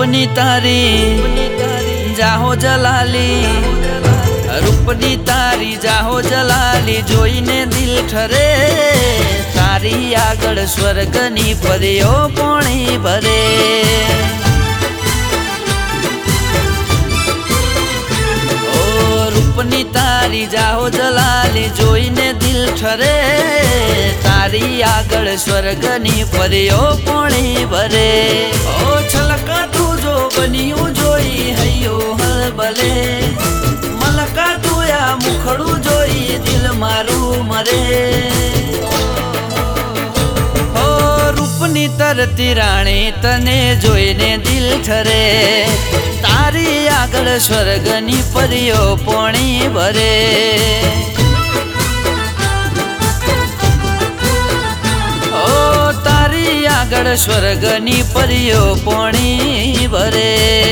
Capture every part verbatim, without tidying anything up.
रूपनी तारी जाहो जलाली, रूपनी तारी जाहो जलाली जोईने दिल ठरे। तारी आगळ स्वर्गनी परीओ पोणी भरे। ओ रूपनी तारी जाहो जलाली जोईने दिल ठरे। तारी आगळ स्वर्गनी परीओ पोणी भरे। ओ छलका तू जो बनियो जोई हयो हलबले। मलका तुया मुखड़ू जोई दिल मारू मरे। हो रूपनी तरती राणी तने जोईने दिल ठरे। तारी आगळ स्वर्गनी परीओ पोणी भरे। ओ तारी आगळ स्वर्गनी परीओ पोणी भरे।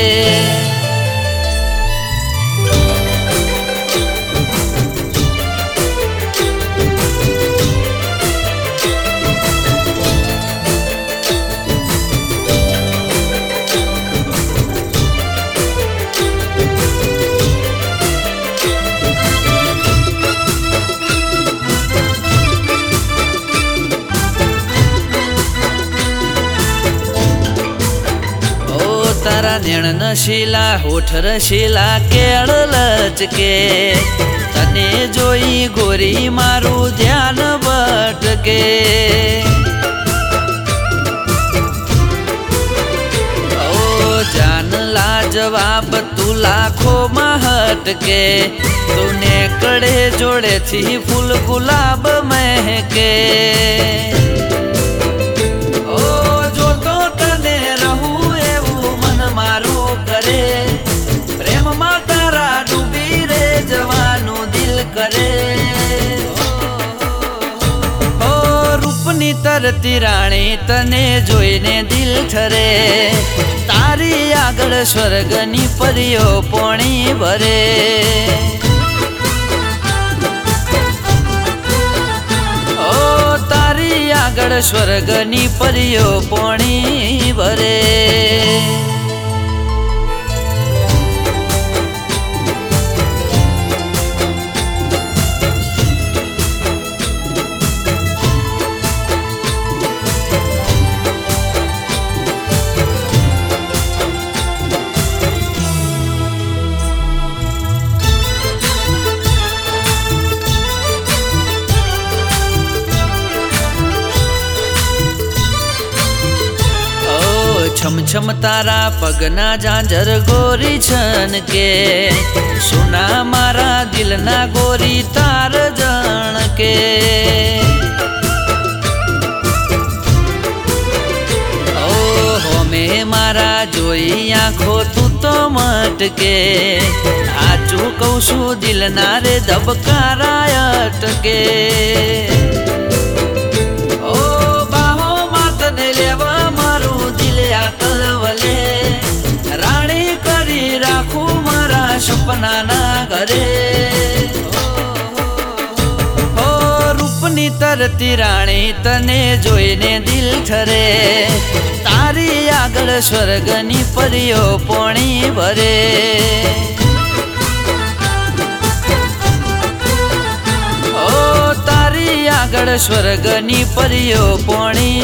तारा नेण नशीला होठ रशीला केळ लचके। तने जोई गोरी मारू ध्यान भटके। ओ जान लाजवाब तू लाखो में हटके। तूने कड़े जोड़े थी फूल गुलाब महके। प्रेम में तारा डूबी रे जवानू दिल करे। ओ रूपनी तरती राणी तने जोईने दिल ठरे। तारी आगळ स्वर्गनी परीओ पोणी भरे। ओ तारी आगळ स्वर्गनी परीओ पोणी भरे। छम छम तारा पगना झांझर गोरी छन के। सुना मारा दिलना गोरी तार जण के। ओ होमे मारा जोई आँखो तू तो मटके। आचू कौशु दिलना रे धबकारा अटके। राणी करी राखू मारा सपना ना घरे। हो रूपनी तरती राणी तने जोईने दिल ठरे। तारी आगळ स्वर्गनी परीओ पोणी भरे। ओ तारी आगळ स्वर्गनी परीओ पोणी